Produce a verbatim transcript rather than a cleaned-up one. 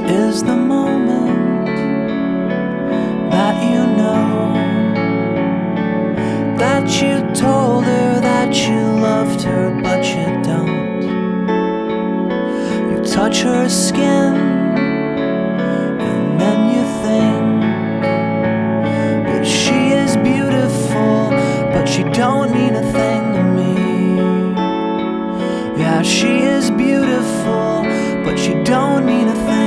is the moment that you know that you told her that you loved her, but you don't. You touch her skin, and then you think that she is beautiful, but she don't mean a thing to me. Yeah, she is beautiful, but she don't mean a thing.